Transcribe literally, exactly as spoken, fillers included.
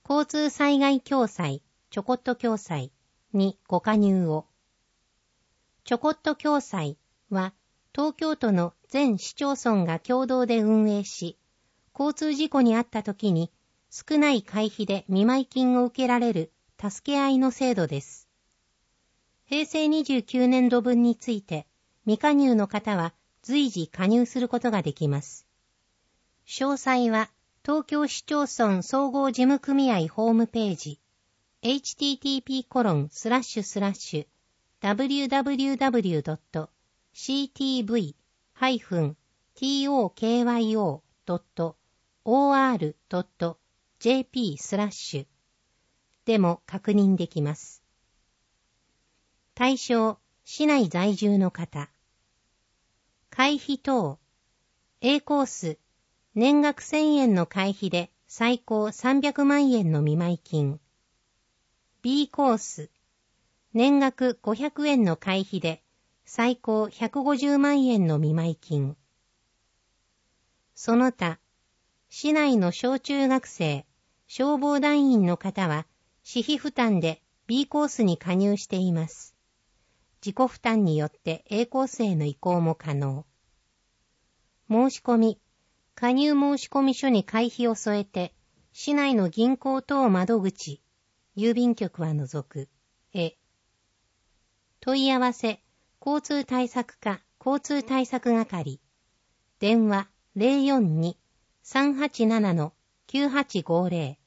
交通災害共済、ちょこっと共済にご加入を。ちょこっと共済は、東京都の全市町村が共同で運営し、交通事故に遭った時に少ない会費で見舞金を受けられる助け合いの制度です。へいせいにじゅうきゅうねんどぶんについて未加入の方は随時加入することができます。詳細は東京市町村総合事務組合ホームページ エイチティーティーピーコロンスラッシュスラッシュダブリューダブリューダブリュードットシーティーブイハイフントーキョードットオーアールドットジェーピー スラッシュでも確認できます。対象、市内在住の方。会費等。A コース、年額せんえんの会費で最高さんびゃくまんえんの見舞金。B コース、年額ごひゃくえんの会費で最高ひゃくごじゅうまんえんの見舞金。その他、市内の小中学生、消防団員の方は、私費負担で B コースに加入しています。自己負担によって A コースへの移行も可能。申し込み、加入申込書に会費を添えて、市内の銀行等窓口、郵便局は除く、へ。問い合わせ、交通対策課交通対策係。電話 ゼロよんに さんはちなな きゅうはちごゼロ